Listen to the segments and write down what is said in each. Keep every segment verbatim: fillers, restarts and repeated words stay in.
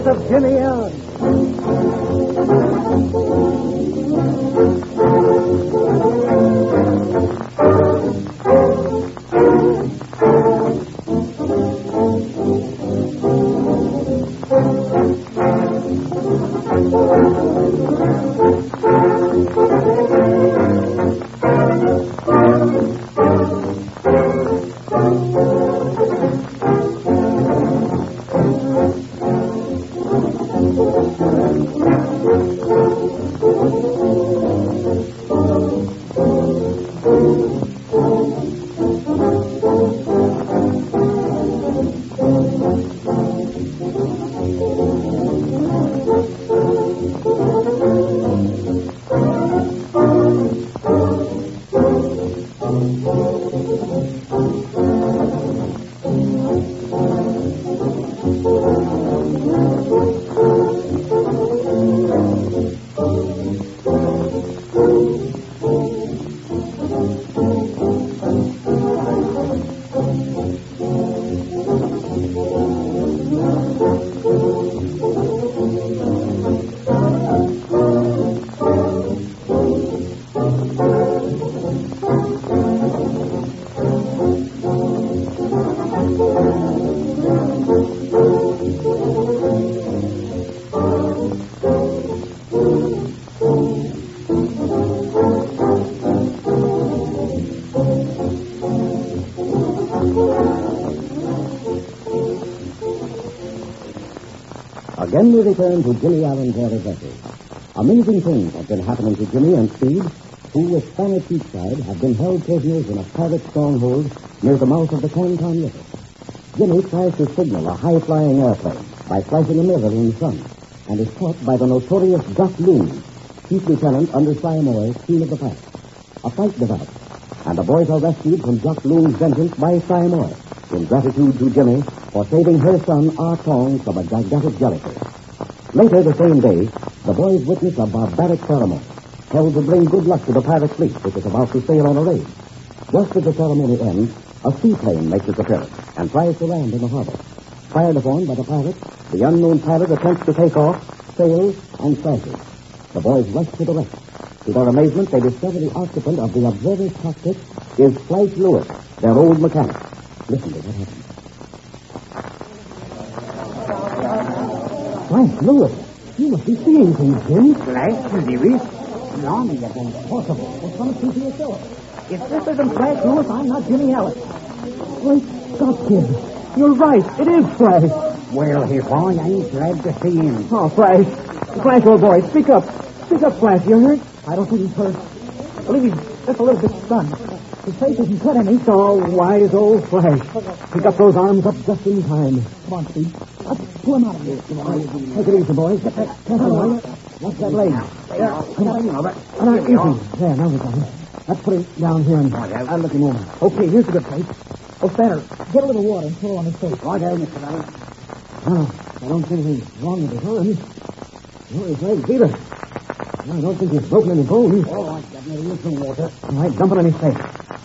Adventures of Jimmy Allen. Again we return to Jimmy Allen's Air Adventures. Amazing things have been happening to Jimmy and Speed, who, with Spanner Cheapside, have been held prisoners in a pirate stronghold near the mouth of the Canton River. Jimmy tries to signal a high-flying airplane by flashing a mirror in the sun, and is caught by the notorious Gus Loon, Chief Lieutenant under Cy Moore, Queen of the Pack. A fight develops, and the boys are rescued from Gus Loon's vengeance by Cy Moore, in gratitude to Jimmy for saving her son, Ah Tong, from a gigantic jellyfish. Later the same day, the boys witness a barbaric ceremony held to bring good luck to the pirate fleet, which is about to sail on a raid. Just as the ceremony ends, a seaplane makes its appearance and tries to land in the harbor. Fired upon by the pirates, the unknown pilot attempts to take off, fails, and crashes. The boys rush to the rescue. To their amazement, they discover the occupant of the observer's cockpit is Flash Lewis, their old mechanic. Listen to what happened. Flash Lewis, you must be seeing things, Jim. Flash, Lewis? Blimey, that's impossible. What's going to see for yourself? If this isn't Flash Lewis, I'm not Jimmy Allen. Great Scott, kid. You're right. It is Flash. Well, if I ain't glad to see him. Oh, Flash. Flash, old boy, speak up. Speak up, Flash. You hurt? I don't think he's hurt. I believe he's just a little bit stunned. His face isn't cut any. Oh, wise old Flash. Pick up those arms up just in time. Come on, Steve. Let's pull him out of here. Take it easy, boys. Get that. Careful, Watch that leg. Yeah, come on. Now, easy. There, now we got him. Let's put him down here and I'll look him over. Okay, here's a good place. Oh, Spanner, get a little water and throw on his face. Right there, Mister Allen. Oh, I don't think anything's wrong with his arms. No, his legs either. I don't think he's broken any bones. All right, get me with some water. All right, dump it on his face.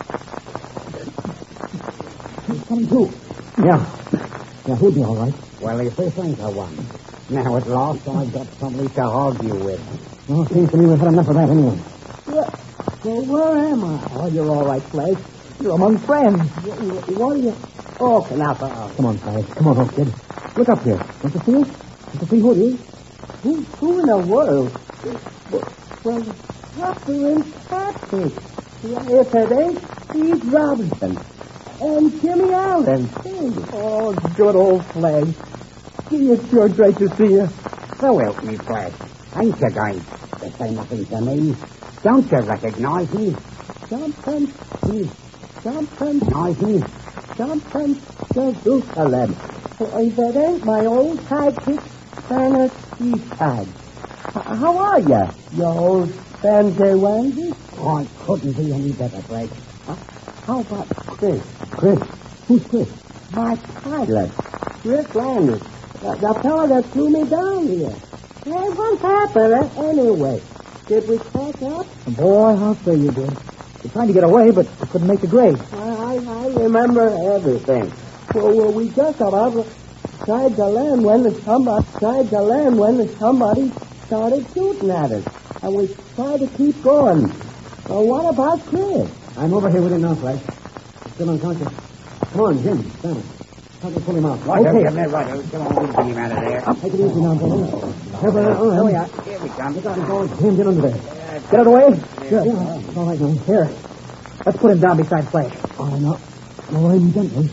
He's coming to. Yeah. Yeah, he'll be all right. Well, if this ain't the one. Now, at last, I've got somebody to argue with. Well, it seems to me we've had enough of that anyway. Yeah. Well, where am I? Oh, you're all right, Flash. You're among friends. What, what are you talking about? Come on, Flash. Come on, old kid. Look up here. Don't you see it? Don't you see who it is? Who, who in the world? Well, Catherine Patrick. If it ain't Steve Robinson and Jimmy Allen. Oh, good old Flash. Gee, it's sure great to see you. So help me, Flash. Ain't you going to say nothing to me? Don't you recognize me? Jumpin', jumpin', jumpin', jumpin', Jerusalem. If it ain't my old sidekick, Spanner Cheapside. How are you, you old Spencer Wandy? Oh, I couldn't be any better, Flash. Uh, how about Chris? Chris? Who's Chris? My pilot, Chris Landers. The, the fellow that flew me down here. Hey, what happened uh, anyway? Did we catch up? Boy, I'll say you did. You tried to get away, but you couldn't make the grade. I, I, I remember everything. Well, well, we just about tried to land when somebody tried to land when somebody started shooting at us. And we tried to keep going. Well, what about Chris? I'm over here with him now, Flash. He's still unconscious. Come on, Jim. Stand up. Help me pull him out. Right, okay. come here, right. Come on, we'll get him out of there. Take it easy now, fellas. Careful. Oh, Here we are. Here we come. Look out, he's going. Jim, get under there. Get out of the way. Sure. Yeah, it's all right now. Here. Let's put him down beside Flash. Oh, no. No, I'm gently.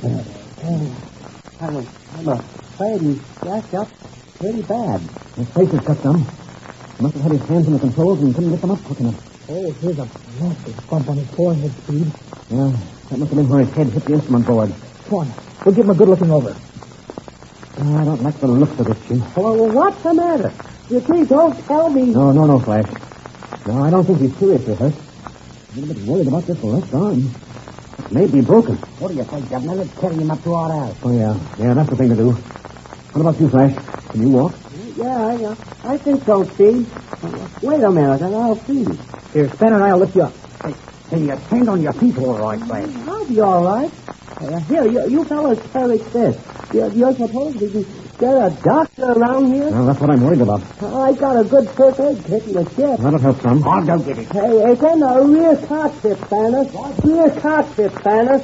I'm, I'm afraid he's jacked up pretty bad. His face is cut some. He must have had his hands on the controls and couldn't get them up quick enough. Oh, here's a nasty bump on his forehead, Speed. Yeah, that must have been where his head hit the instrument board. Come on. We'll give him a good looking over. Oh, I don't like the looks of this, Jim. Well, what's the matter? You please don't tell me. No, no, no, Flash. No, I don't think he's seriously hurt. I'm a little bit worried about this left arm. It may be broken. What do you think, Governor? Let's carry him up to our house. Oh, yeah. Yeah, that's the thing to do. What about you, Flash? Can you walk? Yeah, yeah. I think so, Steve. Wait a minute, and I'll see. Here, Spanner and I'll lift you up. Hey, hey, you stand on your feet all right, Flash. I'll be all right. Uh, here, you, you fellas carry this. You're, you're supposed to get a doctor around here? Well, that's what I'm worried about. I got a good first aid kit in the ship. That'll help some. I'll go get it. Hey, it's in the rear cockpit, Spanner. Rear cockpit, Spanner.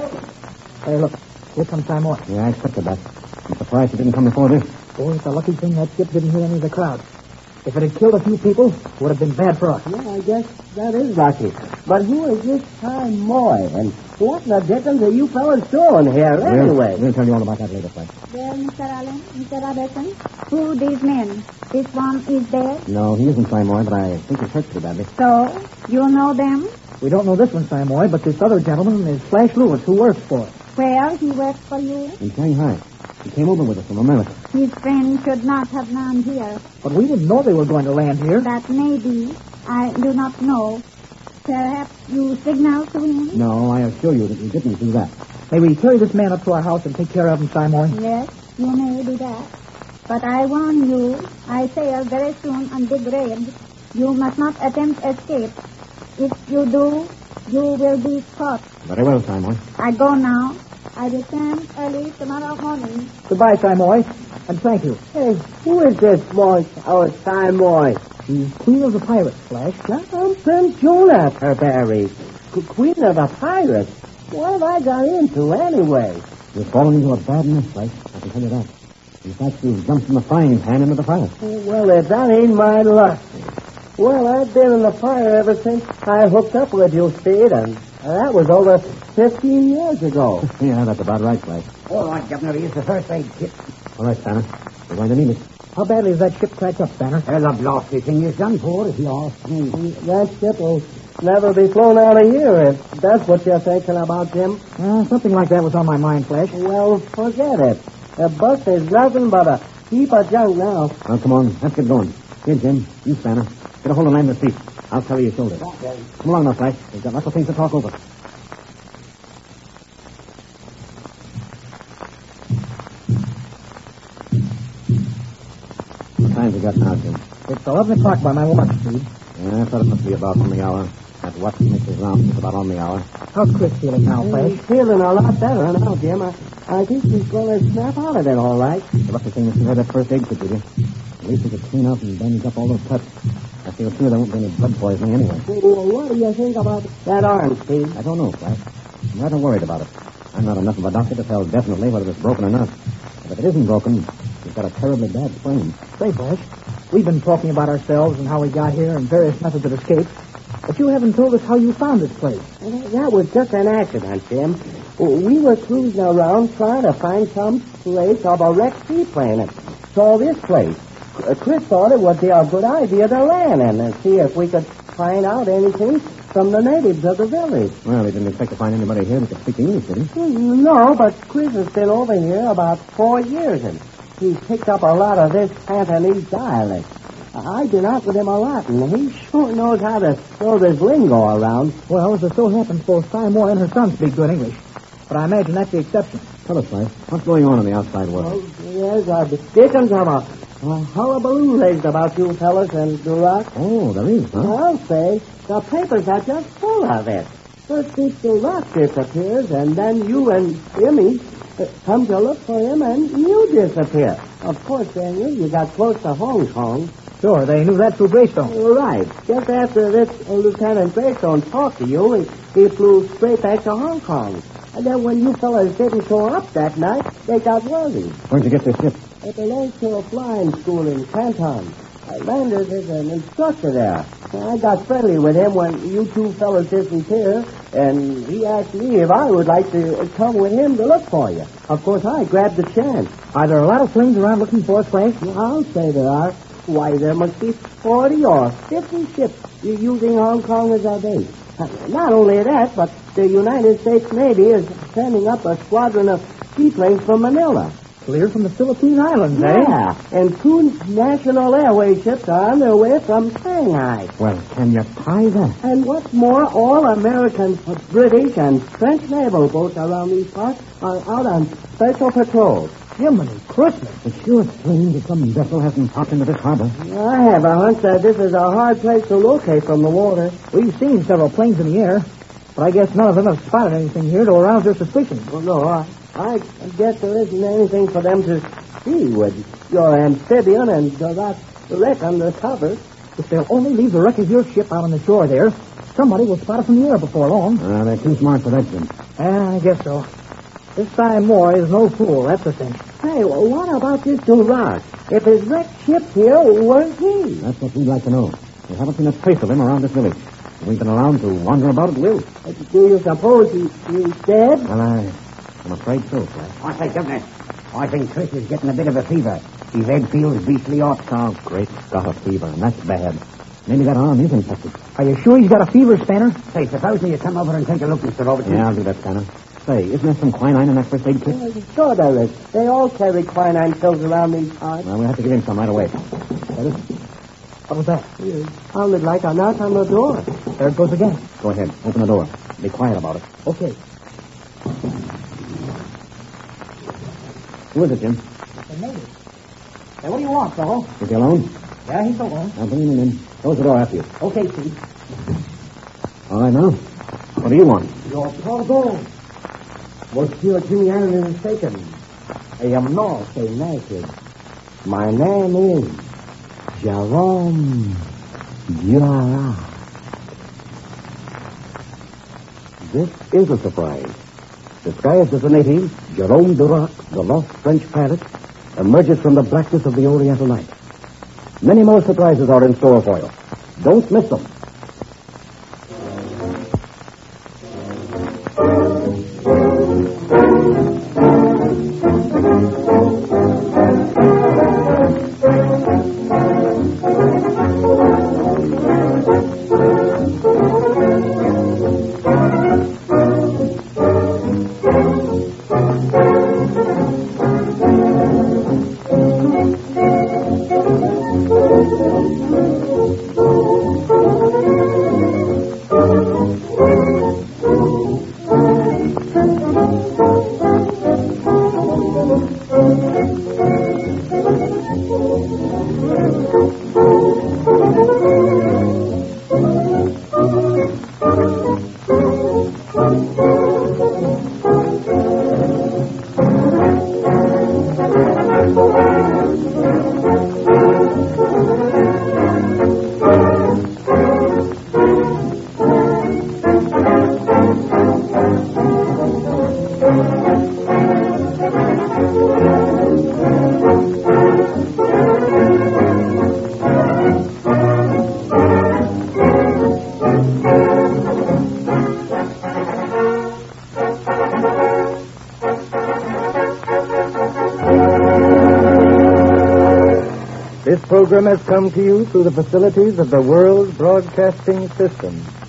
Hey, look. Here comes Simon. Yeah, I expected that. I'm surprised he didn't come before this. Boy, it's a lucky thing that ship didn't hit any of the crowd. If it had killed a few people, it would have been bad for us. Yeah, I guess that is lucky. But who is this Ty Moy? And what in the dickens are you fellas doing here, anyway? We'll, we'll tell you all about that later, Flash. Well, Mister Allen, Mister Robertson, who these men? This one is dead? No, he isn't Simoy, but I think he's hurt pretty badly. So, you know them? We don't know this one, Simoy, but this other gentleman is Flash Lewis, who works for us. Where he works for you? In Shanghai. He came over with us from America. His friend should not have landed here. But we didn't know they were going to land here. That may be. I do not know. Perhaps you signaled to him? No, I assure you that we didn't do that. May we carry this man up to our house and take care of him, Simoy? Yes, you may do that. But I warn you, I sail very soon on Big Red. You must not attempt escape. If you do, you will be caught. Very well, Simoy. I go now. I return early tomorrow morning. Goodbye, Simoy, and thank you. Hey, who is this boy, our Ty Moy? The Queen of the Pirates, Flash. I'm Prince Jonah Perberry. Queen of the Pirates. What have I got into, anyway? You've fallen into a bad mess, Flash. I can tell you that. In fact, you've jumped from the frying pan into the fire. Well, if that ain't my luck. Well, I've been in the fire ever since I hooked up with you, Speed, and that was over fifteen years ago. Yeah, that's about right, Flash. All right, Governor, here's the first aid kit. All right, Spanner. We're going to need it. How badly is that ship cracked up, Spanner? There's a blasted thing is done for, if you ask me. That ship will never be flown out of here, if that's what you're thinking about, Jim. Uh, something like that was on my mind, Flash. Well, forget it. The bus is nothing but a heap of junk now. Well, come on. Let's get going. Here, Jim. You, Spanner. Get a hold of Landers' feet. I'll carry your shoulder. Okay. Come along now, Flash. We've got lots of things to talk over. What time have we got now, Jim? It's eleven o'clock by my watch, Speed. Yeah, I thought it must be about on the hour. That watch Missus Round is about on the hour. How's Chris feeling now, Flash? He's feeling a lot better now, Jim. I, I think he's going to snap out of it all right. The lucky thing is you had that first aid kit with you. At least we could clean out and bandage up all those cuts. I feel sure there won't be any blood poisoning anyway. Well, what do you think about that arm, Steve? I don't know, Flash. I'm rather worried about it. I'm not enough of a doctor to tell definitely whether it's broken or not. But if it isn't broken, you've got a terribly bad sprain. Say, Flash, we've been talking about ourselves and how we got here and various methods of escape. But you haven't told us how you found this place. Well, that was just an accident, Jim. We were cruising around trying to find some place of a wrecked seaplane and saw this place. Chris thought it would be a good idea to land in and see if we could find out anything from the natives of the village. Well, he didn't expect to find anybody here that could speak English, did he? No, but Chris has been over here about four years, and he's picked up a lot of this Cantonese dialect. I've been out with him a lot, and he sure knows how to throw this lingo around. Well, as it so happens, both Simoy and her son speak good English. But I imagine that's the exception. Tell us, Flash. What's going on in the outside world? Oh, yes, uh, the dickens of a, a hullabaloo raised about you fellas and Duroc. Oh, there is, huh? I'll say the papers are just full of it. First Chief Duroc disappears, and then you and Jimmy Come to look for him, and you disappear. Of course, Daniel, you got close to Hong Kong. Sure, they knew that through Greystone. Right. Just after this uh, Lieutenant Greystone talked to you, he, he flew straight back to Hong Kong. And then when you fellas didn't show up that night, they got worried. Where'd you get this ship? It belongs to a flying school in Canton. Uh, Landers is an instructor there. I got friendly with him when you two fellas disappeared, and he asked me if I would like to come with him to look for you. Of course, I grabbed the chance. Are there a lot of slings around looking for us, Flash? I'll say there are. Why, there must be forty or fifty ships using Hong Kong as our base. Uh, Not only that, but the United States Navy is sending up a squadron of seaplanes from Manila. Clear from the Philippine Islands, eh? Yeah, and two National Airways ships are on their way from Shanghai. Well, can you tie that? And what's more, all American, British, and French naval boats around these parts are out on special patrols. Jiminy Christmas. It's sure strange that some vessel hasn't popped into this harbor. I have a hunch that this is a hard place to locate from the water. We've seen several planes in the air, but I guess none of them have spotted anything here to arouse their suspicion. Well, no, I, I guess there isn't anything for them to see with your amphibian and that wreck on the cover. If they'll only leave the wreck of your ship out on the shore there, somebody will spot it from the air before long. Uh, they're too smart for that, Jim. Yeah, I guess so. This Simon Moore is no fool, that's the thing. Hey, well, what about this Duras? If his wrecked ship's here, where's he? That's what we'd like to know. We haven't seen a trace of him around this village. If we've been allowed to wander about at will. Uh, Do you suppose he, he's dead? Well, I, I'm afraid so, Flash. I say, Governor, I think Chris is getting a bit of a fever. His head feels beastly hot. Oh, great Scott, a fever, and that's bad. Maybe that arm is infected. Are you sure he's got a fever, Spanner? Say, suppose you come over and take a look, Mister Robertson. Yeah, I'll do that, Spanner. Say, isn't there some quinine in that first aid kit? Uh, Sure there is. They all carry quinine pills around these parts. Well, we'll have to give him some right away. That is... What was that? Sounded like a knock on the door. There it goes again. Go ahead, open the door. Be quiet about it. Okay. Who is it, Jim? The native. Hey, what do you want, fellow? Is he alone? Yeah, he's alone. I'll bring him in. Close the door after you. Okay, Chief. All right, now. What do you want? Your cargo. Monsieur Jimmy Allen is mistaken. I am not a native. My name is Jerome Duras. This is a surprise. Disguised as a native, Jerome Durac, the lost French pilot, emerges from the blackness of the Oriental night. Many more surprises are in store for you. Don't miss them. This program has come to you through the facilities of the World Broadcasting System.